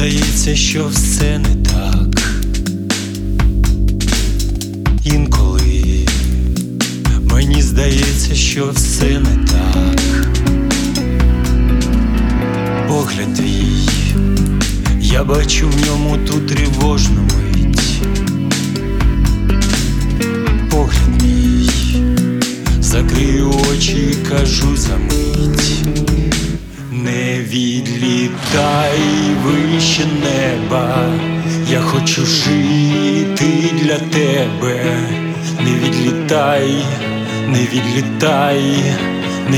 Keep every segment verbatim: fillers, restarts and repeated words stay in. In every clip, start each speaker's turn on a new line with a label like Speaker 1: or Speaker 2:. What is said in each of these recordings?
Speaker 1: здається, що все не так. Інколи мені здається, що все не так. Погляд твій, я бачу в ньому ту тривожну мить. Погляд мій, закрию очі і кажу за мить. Не відлітай вище неба, я хочу жити для тебе. Не відлітай, не відлітай, не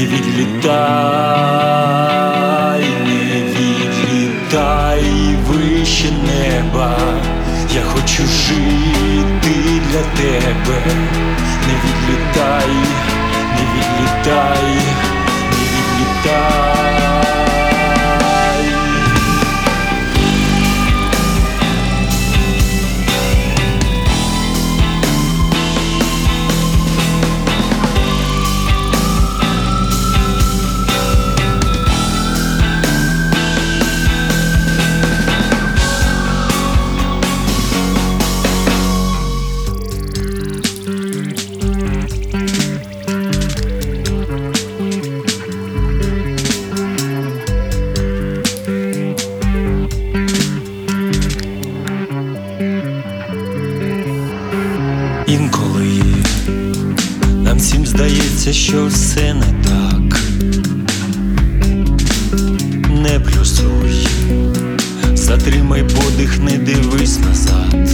Speaker 1: відлітай, не відлітай вище неба, я хочу жити для тебе. Не відлітай, не відлітай, не відлітай. Інколи нам всім здається, що все не так. Не плюсуй, затримай подих, не дивись назад.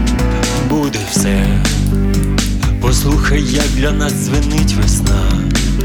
Speaker 1: Буде все, послухай, як для нас дзвенить весна.